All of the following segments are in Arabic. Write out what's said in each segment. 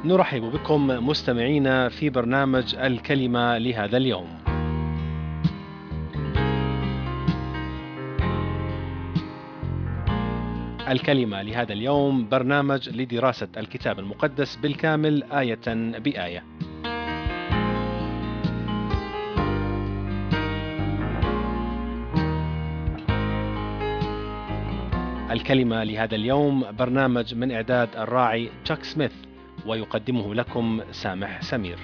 نرحب بكم مستمعينا في برنامج الكلمة لهذا اليوم. الكلمة لهذا اليوم برنامج لدراسة الكتاب المقدس بالكامل آية بآية. الكلمة لهذا اليوم برنامج من إعداد الراعي تشاك سميث، ويقدمه لكم سامح سمير.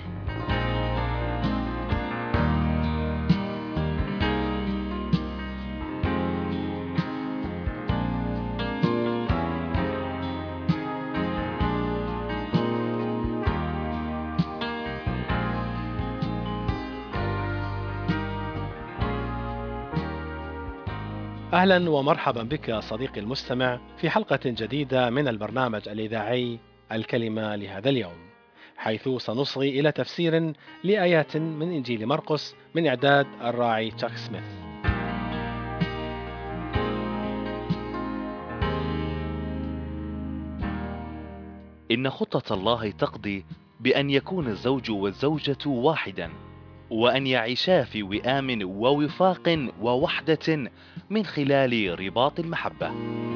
أهلا ومرحبا بك صديقي المستمع في حلقة جديدة من البرنامج الإذاعي الكلمة لهذا اليوم، حيث سنصغي إلى تفسير لآيات من إنجيل مرقس من إعداد الراعي تشاك سميث. إن خطة الله تقضي بأن يكون الزوج والزوجة واحدا، وأن يعيشا في وئام ووفاق ووحدة من خلال رباط المحبة.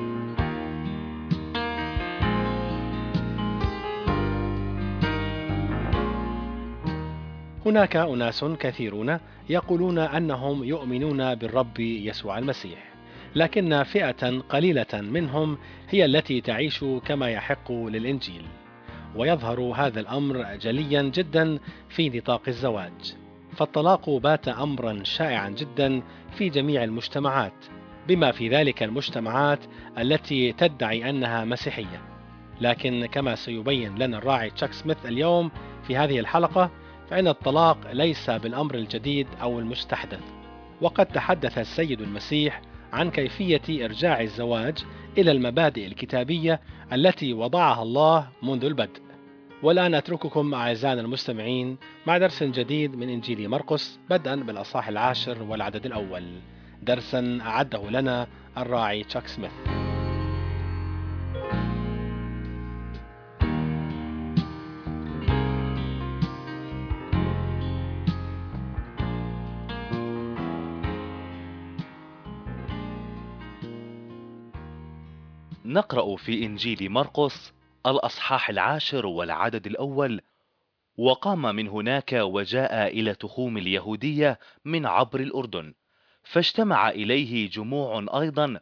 هناك أناس كثيرون يقولون أنهم يؤمنون بالرب يسوع المسيح، لكن فئة قليلة منهم هي التي تعيش كما يحق للإنجيل، ويظهر هذا الأمر جليا جدا في نطاق الزواج. فالطلاق بات أمرا شائعا جدا في جميع المجتمعات، بما في ذلك المجتمعات التي تدعي أنها مسيحية. لكن كما سيبين لنا الراعي تشاك سميث اليوم في هذه الحلقة، فإن الطلاق ليس بالأمر الجديد أو المستحدث، وقد تحدث السيد المسيح عن كيفية إرجاع الزواج إلى المبادئ الكتابية التي وضعها الله منذ البدء. والآن أترككم أعزائنا المستمعين مع درس جديد من إنجيل مرقس، بدءا بالأصحاح 10 والعدد الأول، درسا أعده لنا الراعي تشاك سميث. نقرأ في إنجيل مرقس الأصحاح 10 والعدد الأول: وقام من هناك وجاء إلى تخوم اليهودية من عبر الأردن، فاجتمع إليه جموع أيضا،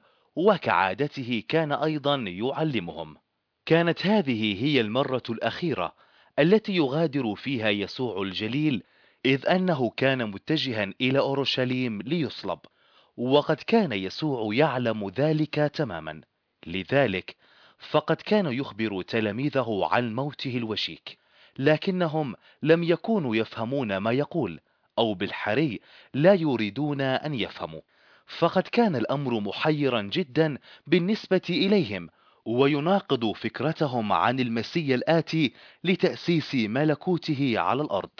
وكعادته كان أيضا يعلمهم. كانت هذه هي المرة الأخيرة التي يغادر فيها يسوع الجليل، إذ أنه كان متجها إلى أورشليم ليصلب، وقد كان يسوع يعلم ذلك تماما. لذلك فقد كان يخبر تلاميذه عن موته الوشيك، لكنهم لم يكونوا يفهمون ما يقول، أو بالحري لا يريدون أن يفهموا، فقد كان الأمر محيرا جدا بالنسبة إليهم، ويناقض فكرتهم عن المسيا الآتي لتأسيس ملكوته على الأرض.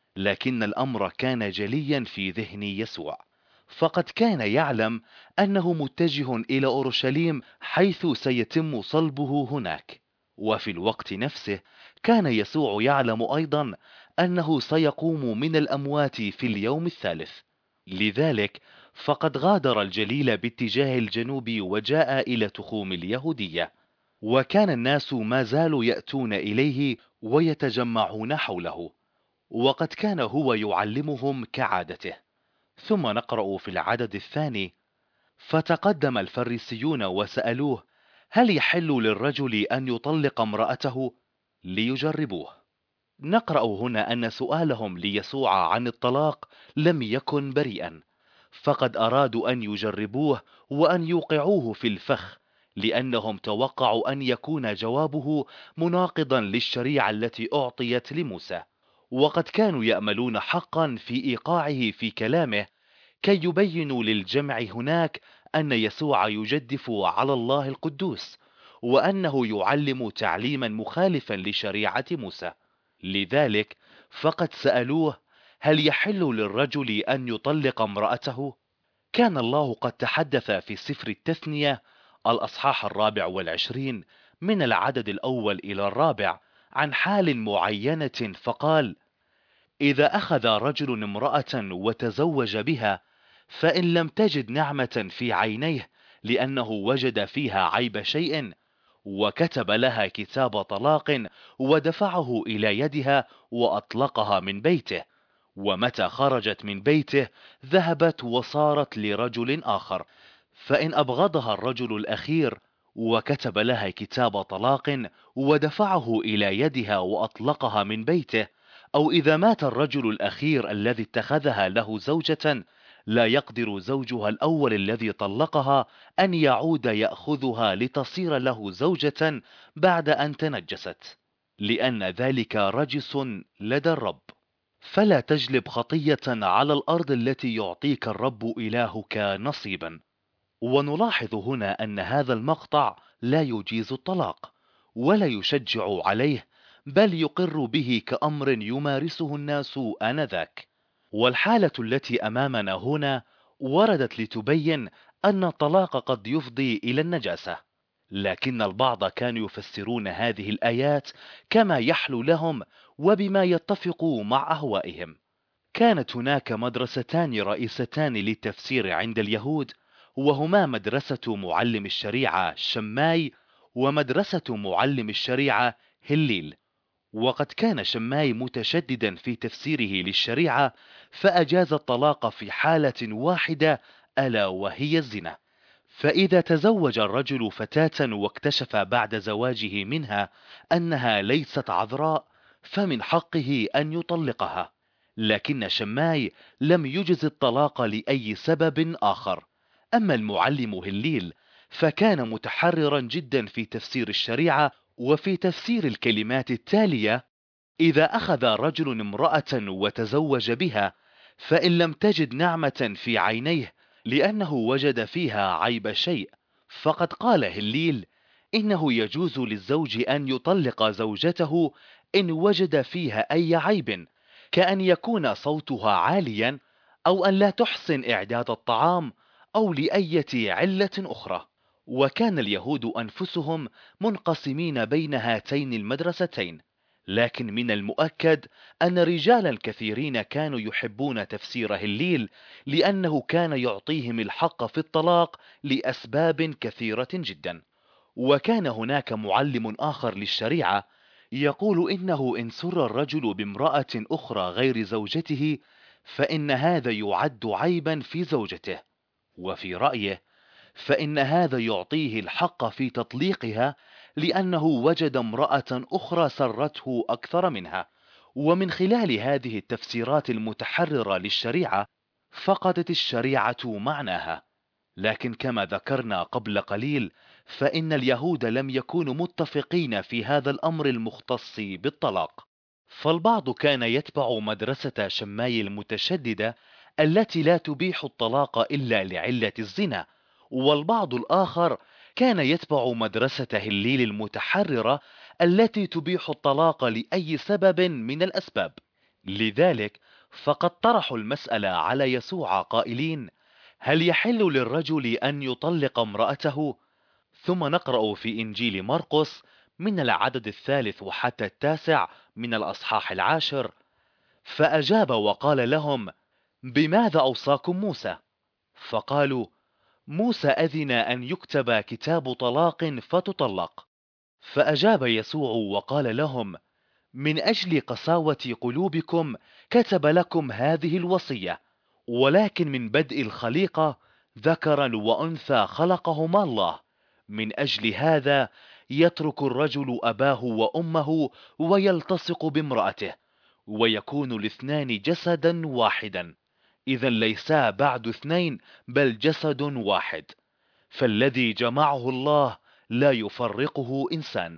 لكن الأمر كان جليا في ذهن يسوع، فقد كان يعلم أنه متجه إلى أورشليم حيث سيتم صلبه هناك. وفي الوقت نفسه كان يسوع يعلم أيضا أنه سيقوم من الأموات في اليوم الثالث. لذلك فقد غادر الجليل باتجاه الجنوب وجاء إلى تخوم اليهودية، وكان الناس ما زالوا يأتون إليه ويتجمعون حوله، وقد كان هو يعلمهم كعادته. ثم نقرأ في العدد الثاني: فتقدم الفريسيون وسألوه: هل يحل للرجل أن يطلق امرأته؟ ليجربوه. نقرأ هنا أن سؤالهم ليسوع عن الطلاق لم يكن بريئا، فقد أرادوا أن يجربوه وأن يوقعوه في الفخ، لأنهم توقعوا أن يكون جوابه مناقضا للشريعة التي أعطيت لموسى، وقد كانوا يأملون حقا في إيقاعه في كلامه كي يبينوا للجمع هناك أن يسوع يجدف على الله القدوس، وأنه يعلم تعليما مخالفا لشريعة موسى. لذلك فقد سألوه: هل يحل للرجل أن يطلق امرأته؟ كان الله قد تحدث في سفر التثنية الأصحاح 24 من العدد الأول إلى الرابع عن حال معينة فقال: إذا أخذ رجل امرأة وتزوج بها، فإن لم تجد نعمة في عينيه لأنه وجد فيها عيب شيء، وكتب لها كتاب طلاق ودفعه إلى يدها وأطلقها من بيته، ومتى خرجت من بيته ذهبت وصارت لرجل آخر. فإن أبغضها الرجل الأخير وكتب لها كتاب طلاق ودفعه إلى يدها وأطلقها من بيته، أو إذا مات الرجل الأخير الذي اتخذها له زوجة، لا يقدر زوجها الأول الذي طلقها أن يعود يأخذها لتصير له زوجة بعد أن تنجست، لأن ذلك رجس لدى الرب. فلا تجلب خطية على الأرض التي يعطيك الرب إلهك نصيبا. ونلاحظ هنا أن هذا المقطع لا يجيز الطلاق ولا يشجع عليه، بل يقر به كأمر يمارسه الناس آنذاك. والحالة التي أمامنا هنا وردت لتبين أن الطلاق قد يفضي إلى النجاسة، لكن البعض كانوا يفسرون هذه الآيات كما يحلو لهم وبما يتفق مع أهوائهم. كانت هناك مدرستان رئيستان للتفسير عند اليهود، وهما مدرسة معلم الشريعة شماي ومدرسة معلم الشريعة هليل. وقد كان شماي متشددا في تفسيره للشريعة، فأجاز الطلاق في حالة واحدة، ألا وهي الزنا. فإذا تزوج الرجل فتاة واكتشف بعد زواجه منها أنها ليست عذراء، فمن حقه أن يطلقها. لكن شماي لم يجز الطلاق لأي سبب آخر. أما المعلم هليل فكان متحررا جدا في تفسير الشريعة وفي تفسير الكلمات التالية: إذا أخذ رجل امرأة وتزوج بها، فإن لم تجد نعمة في عينيه لأنه وجد فيها عيب شيء، فقد قال هليل إنه يجوز للزوج أن يطلق زوجته إن وجد فيها أي عيب، كأن يكون صوتها عاليا، أو أن لا تحسن إعداد الطعام، أو لأية علة أخرى. وكان اليهود أنفسهم منقسمين بين هاتين المدرستين، لكن من المؤكد أن رجالا كثيرين كانوا يحبون تفسير هليل، لأنه كان يعطيهم الحق في الطلاق لأسباب كثيرة جدا. وكان هناك معلم آخر للشريعة يقول إنه إن سر الرجل بامرأة أخرى غير زوجته، فإن هذا يعد عيبا في زوجته. وفي رأيه فإن هذا يعطيه الحق في تطليقها، لأنه وجد امرأة أخرى سرته أكثر منها. ومن خلال هذه التفسيرات المتحررة للشريعة فقدت الشريعة معناها. لكن كما ذكرنا قبل قليل، فإن اليهود لم يكونوا متفقين في هذا الأمر المختص بالطلاق. فالبعض كان يتبع مدرسة شماي المتشددة التي لا تبيح الطلاق إلا لعلة الزنا، والبعض الآخر كان يتبع مدرسة هليل المتحررة التي تبيح الطلاق لأي سبب من الأسباب. لذلك فقد طرحوا المسألة على يسوع قائلين: هل يحل للرجل أن يطلق امرأته؟ ثم نقرأ في إنجيل مرقس من العدد 3 وحتى 9 من الأصحاح 10: فأجاب وقال لهم: بماذا أوصاكم موسى؟ فقالوا: موسى أذن أن يكتب كتاب طلاق فتطلق. فأجاب يسوع وقال لهم: من أجل قساوة قلوبكم كتب لكم هذه الوصية، ولكن من بدء الخليقة ذكرا وأنثى خلقهما الله. من أجل هذا يترك الرجل أباه وأمه ويلتصق بامرأته، ويكون الاثنان جسدا واحدا. إذا ليسا بعد اثنين بل جسد واحد. فالذي جمعه الله لا يفرقه إنسان.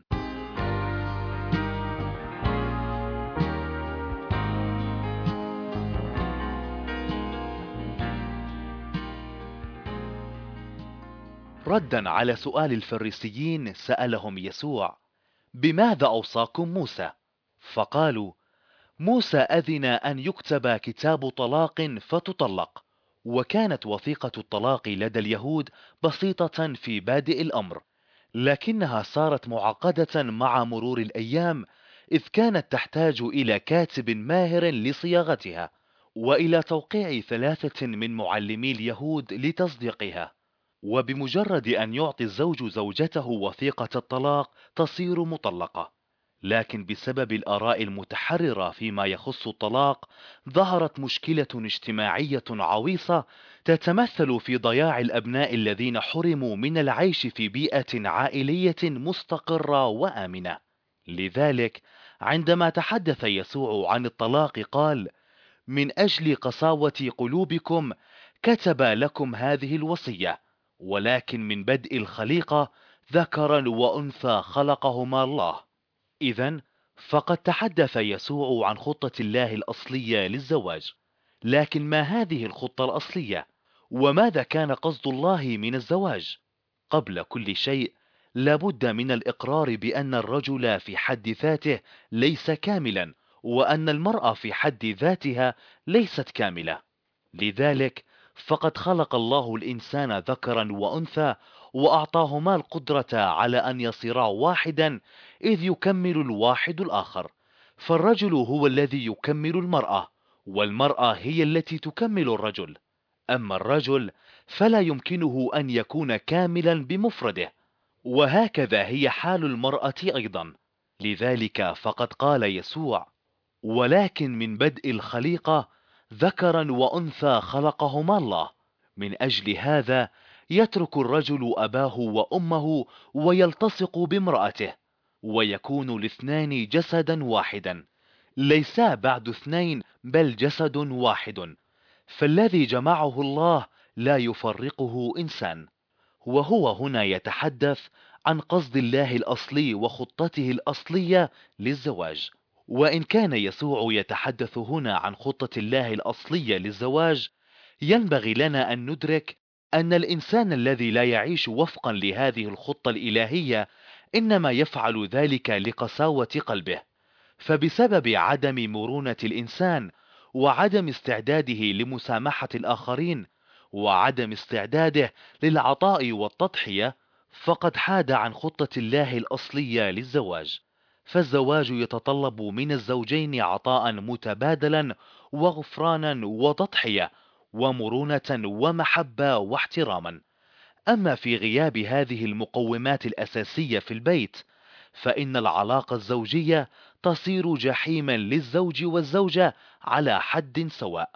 ردا على سؤال الفريسيين سألهم يسوع: بماذا أوصاكم موسى؟ فقالوا: موسى أذن أن يكتب كتاب طلاق فتطلق. وكانت وثيقة الطلاق لدى اليهود بسيطة في بادئ الأمر، لكنها صارت معقدة مع مرور الأيام، إذ كانت تحتاج إلى كاتب ماهر لصياغتها، وإلى توقيع 3 من معلمي اليهود لتصديقها. وبمجرد أن يعطي الزوج زوجته وثيقة الطلاق تصير مطلقة. لكن بسبب الآراء المتحررة فيما يخص الطلاق، ظهرت مشكلة اجتماعية عويصة تتمثل في ضياع الأبناء الذين حرموا من العيش في بيئة عائلية مستقرة وآمنة. لذلك، عندما تحدث يسوع عن الطلاق قال: من أجل قساوة قلوبكم كتب لكم هذه الوصية، ولكن من بدء الخليقة ذكرا وأنثى خلقهما الله. إذن فقد تحدث يسوع عن خطة الله الأصلية للزواج. لكن ما هذه الخطة الأصلية؟ وماذا كان قصد الله من الزواج؟ قبل كل شيء، لابد من الإقرار بأن الرجل في حد ذاته ليس كاملا، وأن المرأة في حد ذاتها ليست كاملة. لذلك فقد خلق الله الإنسان ذكرا وأنثى، وأعطاهما القدرة على أن يصيرا واحدا، إذ يكمل الواحد الآخر. فالرجل هو الذي يكمل المرأة، والمرأة هي التي تكمل الرجل. أما الرجل فلا يمكنه أن يكون كاملا بمفرده، وهكذا هي حال المرأة أيضا. لذلك فقد قال يسوع: ولكن من بدء الخليقة ذكرا وأنثى خلقهما الله. من أجل هذا يترك الرجل أباه وأمه ويلتصق بامرأته، ويكون الاثنان جسدا واحدا. ليسا بعد اثنين، بل جسد واحد. فالذي جمعه الله لا يفرقه إنسان. وهو هنا يتحدث عن قصد الله الأصلي وخطته الأصلية للزواج. وإن كان يسوع يتحدث هنا عن خطة الله الأصلية للزواج، ينبغي لنا أن ندرك أن الإنسان الذي لا يعيش وفقا لهذه الخطة الإلهية إنما يفعل ذلك لقساوة قلبه. فبسبب عدم مرونة الإنسان، وعدم استعداده لمسامحة الآخرين، وعدم استعداده للعطاء والتضحية، فقد حاد عن خطة الله الأصلية للزواج. فالزواج يتطلب من الزوجين عطاء متبادلا، وغفرانا وتضحية، ومرونة ومحبة واحتراما. أما في غياب هذه المقومات الأساسية في البيت، فإن العلاقة الزوجية تصير جحيما للزوج والزوجة على حد سواء.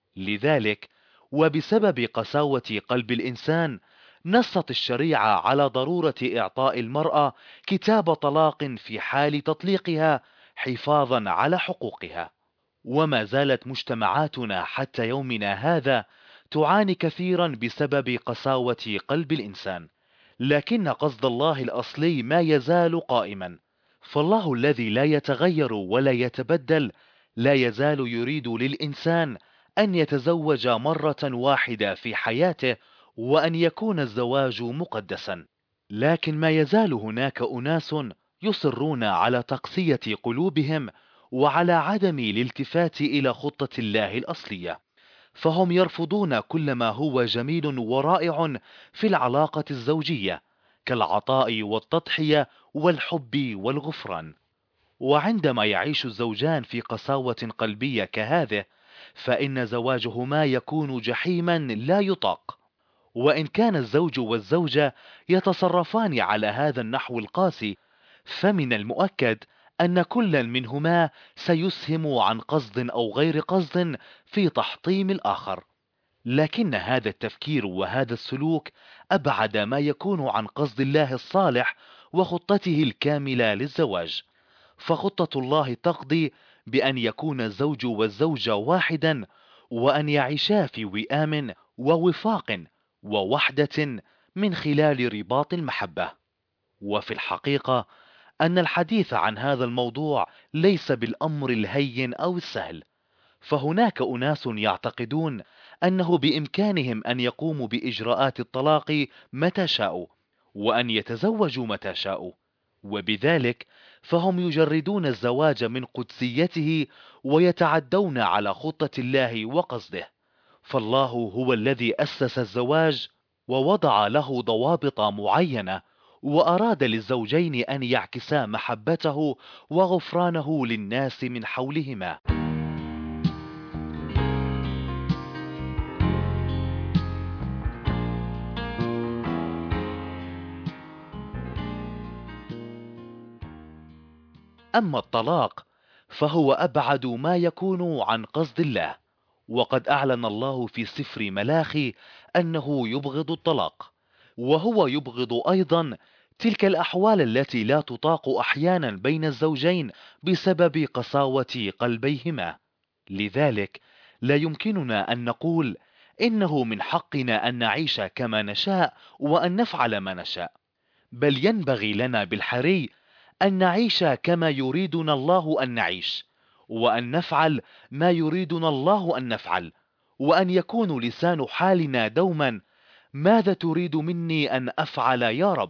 لذلك، وبسبب قساوة قلب الإنسان، نصت الشريعة على ضرورة إعطاء المرأة كتاب طلاق في حال تطليقها، حفاظا على حقوقها. وما زالت مجتمعاتنا حتى يومنا هذا تعاني كثيرا بسبب قساوة قلب الإنسان. لكن قصد الله الأصلي ما يزال قائما. فالله الذي لا يتغير ولا يتبدل لا يزال يريد للإنسان أن يتزوج مرة واحدة في حياته، وأن يكون الزواج مقدسا. لكن ما يزال هناك أناس يصرون على تقسية قلوبهم، وعلى عدم الالتفات إلى خطة الله الأصلية. فهم يرفضون كل ما هو جميل ورائع في العلاقة الزوجية، كالعطاء والتضحية والحب والغفران. وعندما يعيش الزوجان في قساوة قلبية كهذه، فإن زواجهما يكون جحيما لا يطاق. وإن كان الزوج والزوجة يتصرفان على هذا النحو القاسي، فمن المؤكد أن كل منهما سيسهم عن قصد أو غير قصد في تحطيم الآخر. لكن هذا التفكير وهذا السلوك أبعد ما يكون عن قصد الله الصالح وخطته الكاملة للزواج. فخطة الله تقضي بأن يكون الزوج والزوجة واحدا، وأن يعيشا في وئام ووفاق ووحدة من خلال رباط المحبة. وفي الحقيقة أن الحديث عن هذا الموضوع ليس بالأمر الهين أو السهل. فهناك أناس يعتقدون أنه بإمكانهم أن يقوموا بإجراءات الطلاق متى شاءوا، وأن يتزوجوا متى شاءوا، وبذلك فهم يجردون الزواج من قدسيته، ويتعدون على خطة الله وقصده. فالله هو الذي أسس الزواج، ووضع له ضوابط معينة، وأراد للزوجين أن يعكسا محبته وغفرانه للناس من حولهما. أما الطلاق فهو أبعد ما يكون عن قصد الله، وقد أعلن الله في سفر ملاخي أنه يبغض الطلاق، وهو يبغض أيضا تلك الأحوال التي لا تطاق أحيانا بين الزوجين بسبب قساوة قلبيهما. لذلك لا يمكننا أن نقول إنه من حقنا أن نعيش كما نشاء وأن نفعل ما نشاء، بل ينبغي لنا بالحري أن نعيش كما يريدنا الله أن نعيش، وأن نفعل ما يريدنا الله أن نفعل، وأن يكون لسان حالنا دوما: ماذا تريد مني أن أفعل يا رب؟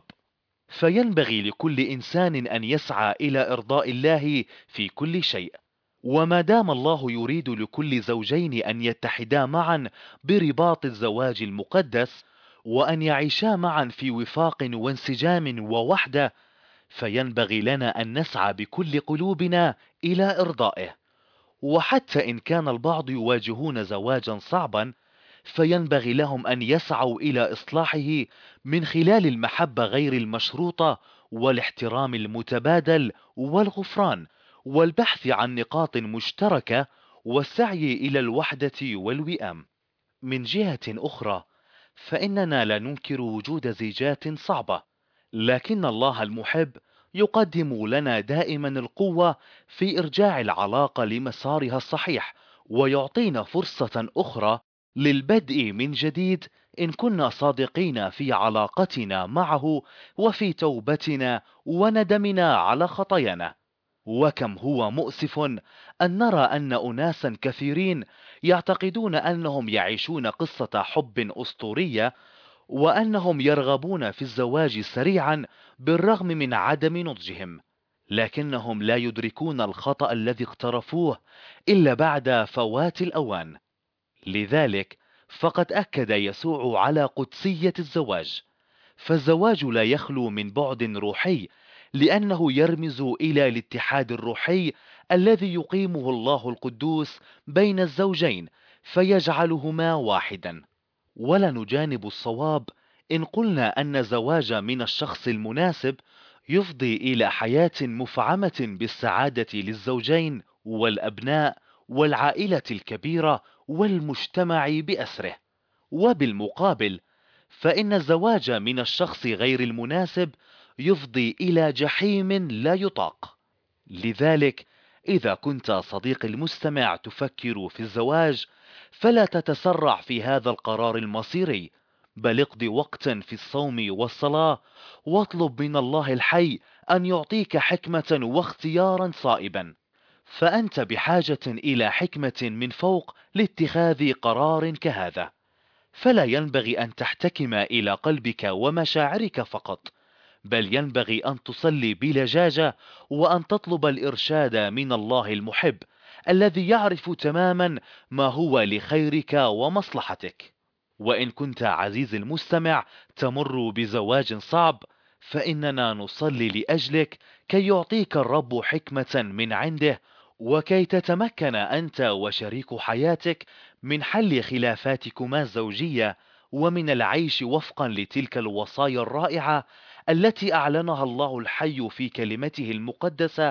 فينبغي لكل إنسان أن يسعى إلى إرضاء الله في كل شيء. وما دام الله يريد لكل زوجين أن يتحدا معا برباط الزواج المقدس، وأن يعيشا معا في وفاق وانسجام ووحدة، فينبغي لنا أن نسعى بكل قلوبنا إلى إرضائه. وحتى إن كان البعض يواجهون زواجا صعبا، فينبغي لهم أن يسعوا إلى إصلاحه من خلال المحبة غير المشروطة والاحترام المتبادل والغفران والبحث عن نقاط مشتركة والسعي إلى الوحدة والوئام. من جهة أخرى، فإننا لا ننكر وجود زيجات صعبة، لكن الله المحب يقدم لنا دائما القوة في إرجاع العلاقة لمسارها الصحيح، ويعطينا فرصة أخرى للبدء من جديد إن كنا صادقين في علاقتنا معه وفي توبتنا وندمنا على خطايانا. وكم هو مؤسف أن نرى أن أناسا كثيرين يعتقدون أنهم يعيشون قصة حب أسطورية، وأنهم يرغبون في الزواج سريعا بالرغم من عدم نضجهم، لكنهم لا يدركون الخطأ الذي اقترفوه إلا بعد فوات الأوان. لذلك فقد أكد يسوع على قدسية الزواج، فالزواج لا يخلو من بعد روحي، لأنه يرمز إلى الاتحاد الروحي الذي يقيمه الله القدوس بين الزوجين فيجعلهما واحدا. ولا نجانب الصواب إن قلنا أن الزواج من الشخص المناسب يفضي إلى حياة مفعمة بالسعادة للزوجين والأبناء والعائلة الكبيرة والمجتمع بأسره. وبالمقابل، فإن الزواج من الشخص غير المناسب يفضي إلى جحيم لا يطاق. لذلك إذا كنت صديقي المستمع تفكر في الزواج، فلا تتسرع في هذا القرار المصيري، بل اقض وقتا في الصوم والصلاة، واطلب من الله الحي أن يعطيك حكمة واختيارا صائبا، فأنت بحاجة إلى حكمة من فوق لاتخاذ قرار كهذا. فلا ينبغي أن تحتكم إلى قلبك ومشاعرك فقط، بل ينبغي أن تصلي بلجاجة وأن تطلب الإرشاد من الله المحب الذي يعرف تماما ما هو لخيرك ومصلحتك. وإن كنت عزيزي المستمع تمر بزواج صعب، فإننا نصلي لأجلك كي يعطيك الرب حكمة من عنده، وكي تتمكن أنت وشريك حياتك من حل خلافاتكما الزوجية، ومن العيش وفقا لتلك الوصايا الرائعة التي أعلنها الله الحي في كلمته المقدسة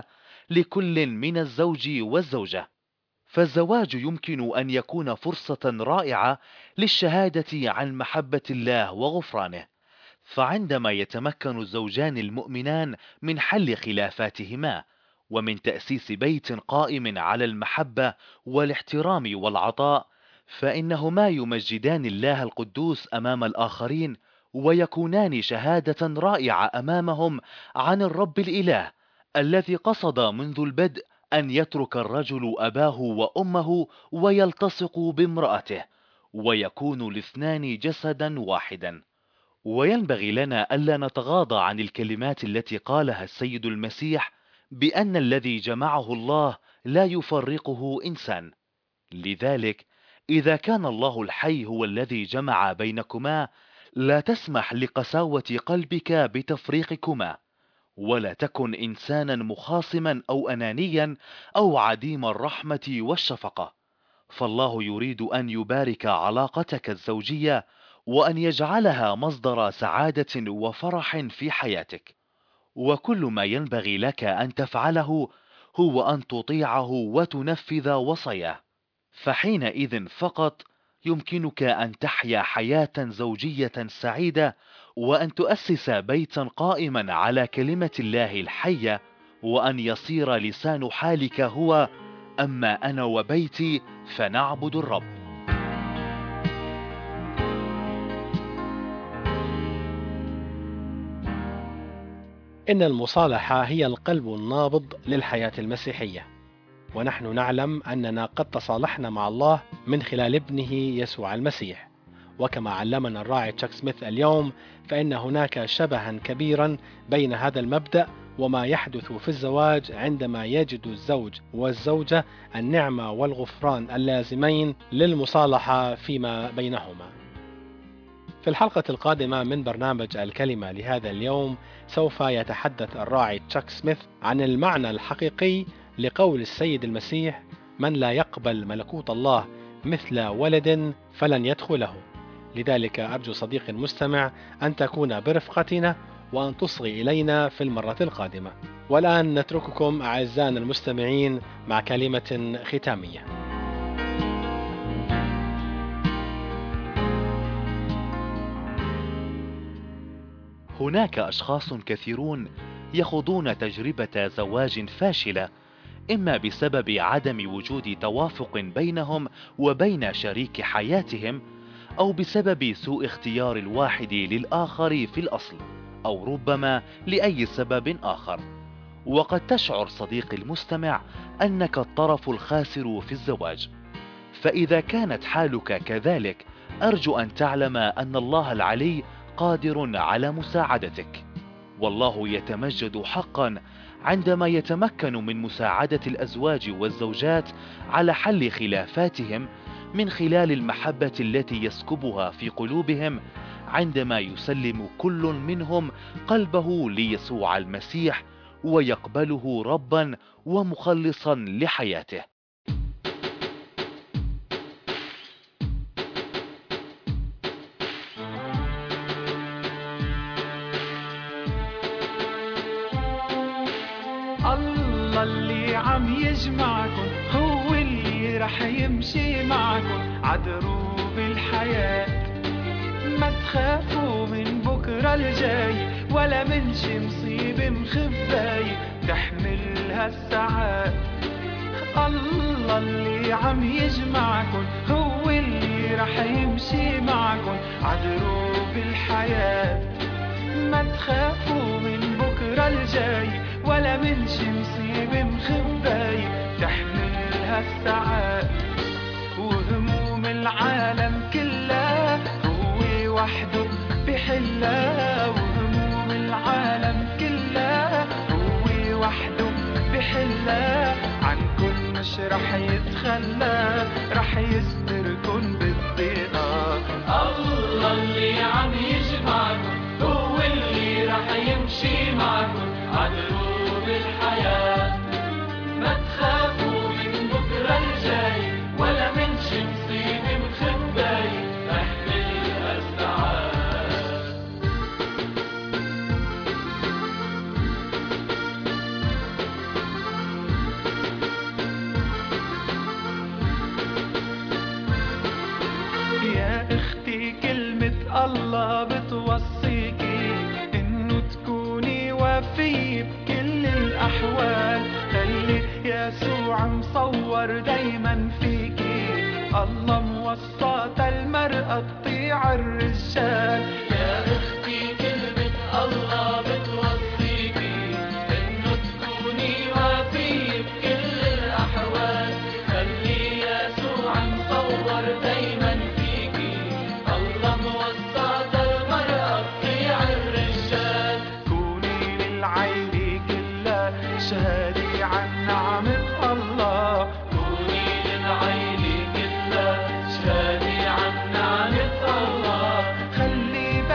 لكل من الزوج والزوجة. فالزواج يمكن أن يكون فرصة رائعة للشهادة عن محبة الله وغفرانه، فعندما يتمكن الزوجان المؤمنان من حل خلافاتهما ومن تأسيس بيت قائم على المحبة والاحترام والعطاء، فإنهما يمجدان الله القدوس أمام الآخرين، ويكونان شهادة رائعة أمامهم عن الرب الإله الذي قصد منذ البدء أن يترك الرجل أباه وأمه ويلتصق بامرأته، ويكون الاثنان جسدا واحدا. وينبغي لنا ألا نتغاضى عن الكلمات التي قالها السيد المسيح بأن الذي جمعه الله لا يفرقه إنسان. لذلك إذا كان الله الحي هو الذي جمع بينكما، لا تسمح لقساوة قلبك بتفريقكما، ولا تكن إنسانا مخاصما أو أنانيا أو عديم الرحمة والشفقة، فالله يريد أن يبارك علاقتك الزوجية وأن يجعلها مصدر سعادة وفرح في حياتك. وكل ما ينبغي لك أن تفعله هو أن تطيعه وتنفذ وصاياه، فحينئذ فقط يمكنك أن تحيا حياة زوجية سعيدة، وأن تؤسس بيتا قائما على كلمة الله الحية، وأن يصير لسان حالك هو: أما أنا وبيتي فنعبد الرب. إن المصالحة هي القلب النابض للحياة المسيحية، ونحن نعلم أننا قد تصالحنا مع الله من خلال ابنه يسوع المسيح. وكما علمنا الراعي تشاك سميث اليوم، فإن هناك شبها كبيرا بين هذا المبدأ وما يحدث في الزواج عندما يجد الزوج والزوجة النعمة والغفران اللازمين للمصالحة فيما بينهما. في الحلقة القادمة من برنامج الكلمة لهذا اليوم سوف يتحدث الراعي تشاك سميث عن المعنى الحقيقي لقول السيد المسيح: من لا يقبل ملكوت الله مثل ولد فلن يدخله. لذلك أرجو صديقي المستمع أن تكون برفقتنا وأن تصغي إلينا في المرة القادمة. والآن نترككم أعزائنا المستمعين مع كلمة ختامية. هناك أشخاص كثيرون يخوضون تجربة زواج فاشلة، إما بسبب عدم وجود توافق بينهم وبين شريك حياتهم، أو بسبب سوء اختيار الواحد للآخر في الأصل، أو ربما لأي سبب آخر. وقد تشعر صديقي المستمع أنك الطرف الخاسر في الزواج، فإذا كانت حالك كذلك أرجو أن تعلم أن الله العلي قادر على مساعدتك، والله يتمجد حقا عندما يتمكن من مساعدة الأزواج والزوجات على حل خلافاتهم من خلال المحبة التي يسكبها في قلوبهم عندما يسلم كل منهم قلبه ليسوع المسيح ويقبله ربا ومخلصا لحياته. الله اللي عم يجمعكن هو اللي رح يمشي معكن عدروب الحياة. ما تخافوا من بكرة الجاي ولا من شي مصيبة مخباي تحملها الساعات. الله اللي عم يجمعكن هو اللي رح يمشي معكن عدروب الحياة. ما تخافوا من بكرة الجاي ولا من شي مصيبة مخباي تحملها الساعات. وهموم العالم كلها هو وحده بحلها، وهموم العالم كلها هو وحده بحلها. عنكن مش رح يتخلى، رح يستركن بالضيقة. الله اللي عم يجمعكن هو اللي رح يمشي معكن عدروب الحياة. ما تخافوا من بكرة الجاي ولا من شي مصيبة مخباي تحملها الساعات. يا اختي كلمة الله بتوصيكي انه تكوني وفية بكل الاحوال. خلي يسوع مصور دايما فيكي، الله موسط المرأة تطيع الرجال. يا اختي كلمة الله بتوصيكي انه تكوني وفية بكل الاحوال. خلي يسوع مصور دايما فيكي، الله موسط المرأة تطيع الرجال. كوني للعيلة كلها شهادة عن نعمة الله. كوني للعيلة كلها شهادة عن نعمة الله. خلي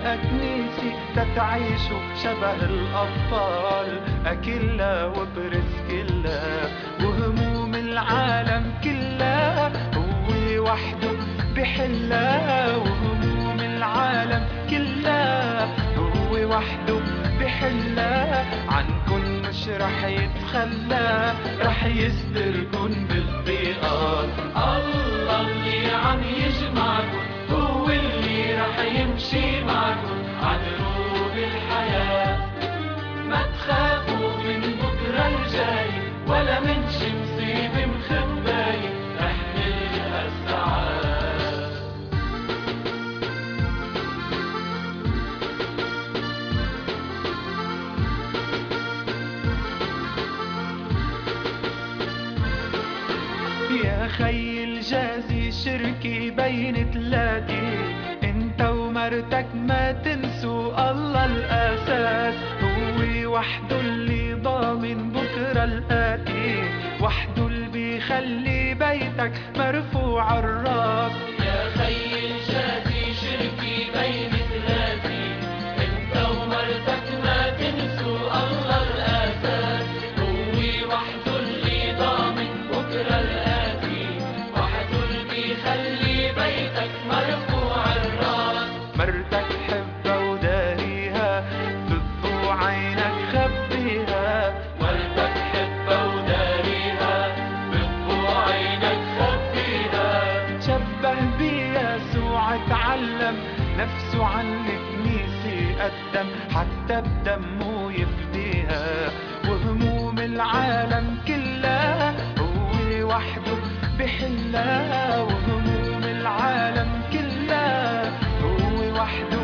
كنيسة تتعيشوا شبه الأبطال، أكلها وبرزقلها وهموم العالم كلها هو وحده بحلها، وهموم العالم كلها هو وحده بحلها. عنكن مش رح يتخلى، رح يستركن بالضيقات. الله اللي عم يجمعكن هو اللي رح يمشي معكن عدروب الحياة. ما تخافوا من بكرة الجاي ولا من شي مصيبة مخباي، احملها السعادة. يا خي الجازي شركي بين تلاتي، انت ومرتك ما تنسوا الله الاساس. هو وحده اللي ضامن بكره الاتي، وحده اللي بيخلي بيتك مرفوع الراس. يا خي الجازي شركي بين تلاتي، انت ومرتك ما تنسوا الله الاساس. هو وحده اللي ضامن بكره الاتي، وحده اللي بيخلي بيتك مرفوع الراس. مرتك حبها وداريها، بضو عينك خبيها. مرتك حبها وداريها، بضو عينك خبيها. شبه بيسوع اتعلم نفسه عن الكنيسة قدم، حتى بدمه يفديها. وهموم العالم كلها هو وحده بحلها، وهموم العالم كلها هو وحده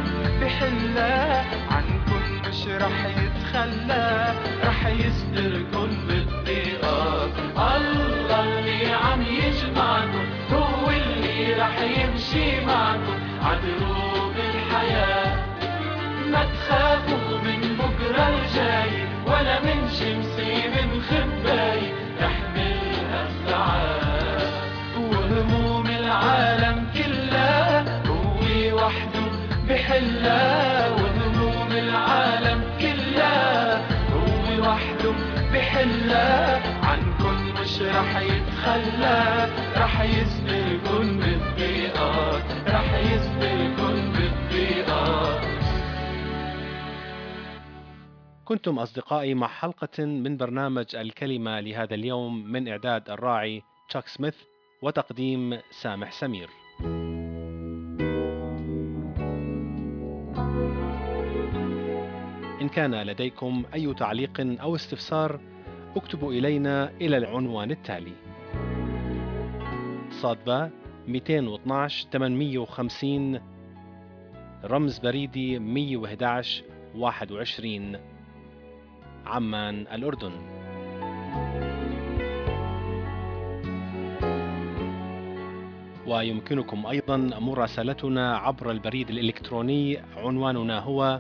بحلها. عنكن مش رح يتخلى، رح يستركن بالضيقات. الله اللي عم يجمعكن هو اللي رح يمشي معكن عدروب الحياة. ما تخافوا من بكرة الجاي ولا من شي مصيبة مخباي، احملها السعادة. وهموم العالم كلها هو وحده بحلها، وهموم العالم كلها هو وحده بحلها. عنكن مش رح يتخلى، رح يستركن بالضيقات، رح يستركن بالضيقات. كنتم أصدقائي مع حلقة من برنامج الكلمة لهذا اليوم، من إعداد الراعي تشاك سميث وتقديم سامح سمير. إن كان لديكم أي تعليق أو استفسار اكتبوا إلينا إلى العنوان التالي: صادبة 212 850 رمز بريدي 111 21 عمان الأردن. ويمكنكم أيضا مراسلتنا عبر البريد الإلكتروني، عنواننا هو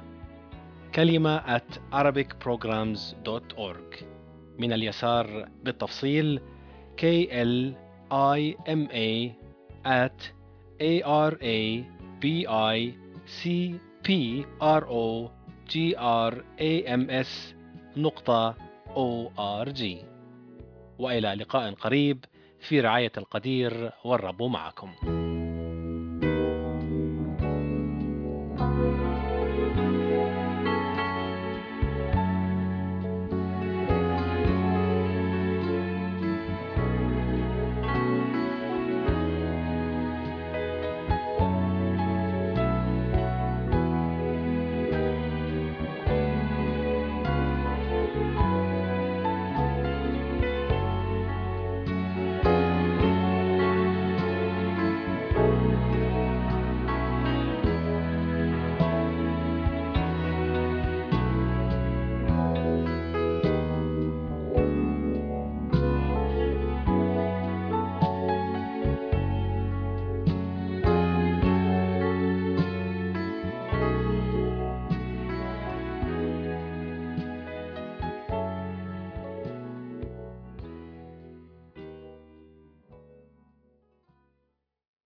kalima@arabicprograms.org. من اليسار بالتفصيل KLIMA@ARABICPROGRAMS.org. وإلى لقاء قريب في رعاية القدير، والرب معكم.